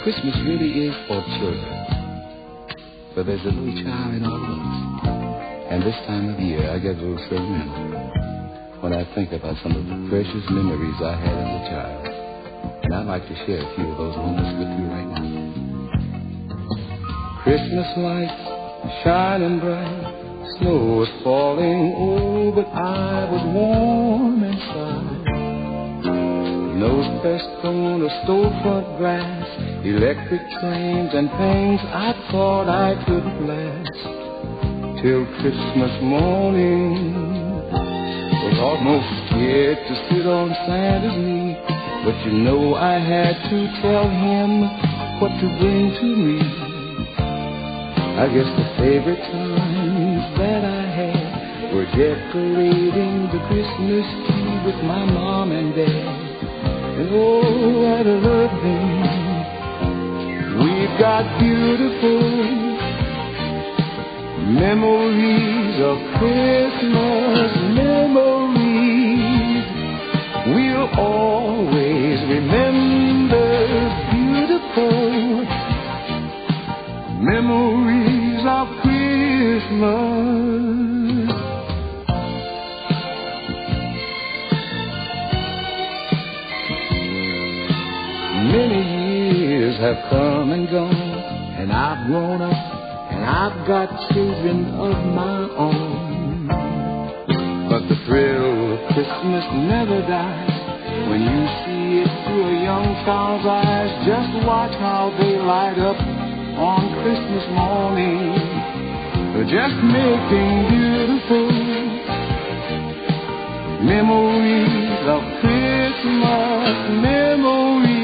Christmas really is for children. But there's a little child in all of us. And this time of year, I get a little sentimental when I think about some of the precious memories I had as a child. And I'd like to share a few of those moments with you right now. Christmas lights shining bright, snow was falling, oh, but I was warm inside. Nose pressed on the storefront glass, electric trains and pains I thought I couldn't last. Till Christmas morning, was almost scared to sit on Santa's knee. But you know I had to tell him what to bring to me. I guess the favorite times that I had were decorating the Christmas tree with my mom and dad. And oh, I love them. We've got beautiful memories of Christmas, memories we'll always remember. Beautiful memories of Christmas. Many years have come and gone, and I've grown up, and I've got children of my own. But the thrill of Christmas never dies. When you see it through a young child's eyes, just watch how they light up on Christmas morning. They're just making beautiful memories of Christmas, memories